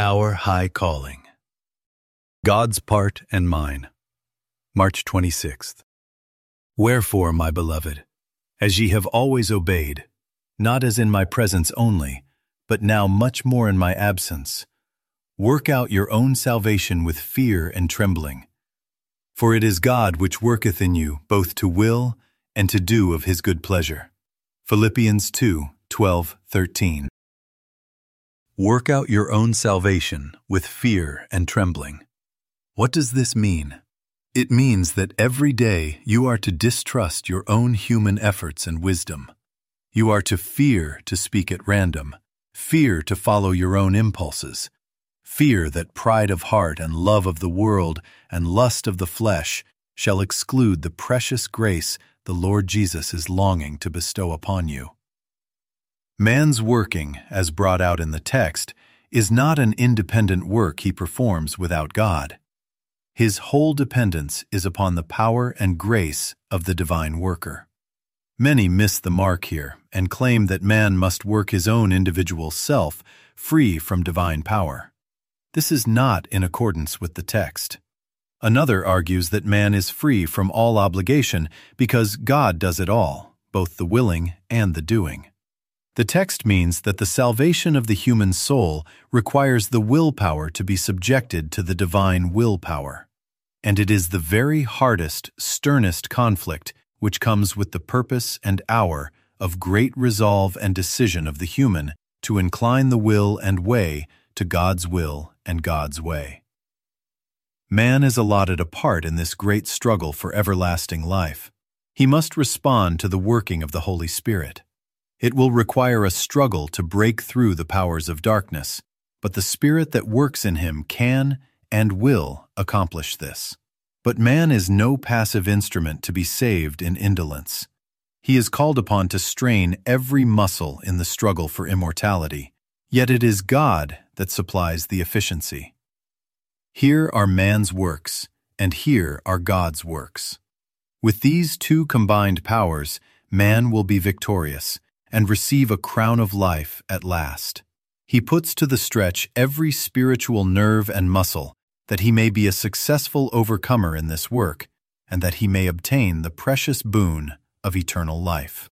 Our High Calling. God's Part and Mine. March 26th. Wherefore, my beloved, as ye have always obeyed, not as in my presence only, but now much more in my absence, work out your own salvation with fear and trembling. For it is God which worketh in you both to will and to do of his good pleasure. Philippians 2:12-13. Work out your own salvation with fear and trembling. What does this mean? It means that every day you are to distrust your own human efforts and wisdom. You are to fear to speak at random, fear to follow your own impulses, fear that pride of heart and love of the world and lust of the flesh shall exclude the precious grace the Lord Jesus is longing to bestow upon you. Man's working, as brought out in the text, is not an independent work he performs without God. His whole dependence is upon the power and grace of the divine worker. Many miss the mark here and claim that man must work his own individual self free from divine power. This is not in accordance with the text. Another argues that man is free from all obligation because God does it all, both the willing and the doing. The text means that the salvation of the human soul requires the willpower to be subjected to the divine willpower. And it is the very hardest, sternest conflict which comes with the purpose and hour of great resolve and decision of the human to incline the will and way to God's will and God's way. Man is allotted a part in this great struggle for everlasting life. He must respond to the working of the Holy Spirit. It will require a struggle to break through the powers of darkness, but the Spirit that works in him can and will accomplish this. But man is no passive instrument to be saved in indolence. He is called upon to strain every muscle in the struggle for immortality, yet it is God that supplies the efficiency. Here are man's works, and here are God's works. With these two combined powers, man will be victorious and receive a crown of life at last. He puts to the stretch every spiritual nerve and muscle that he may be a successful overcomer in this work and that he may obtain the precious boon of eternal life.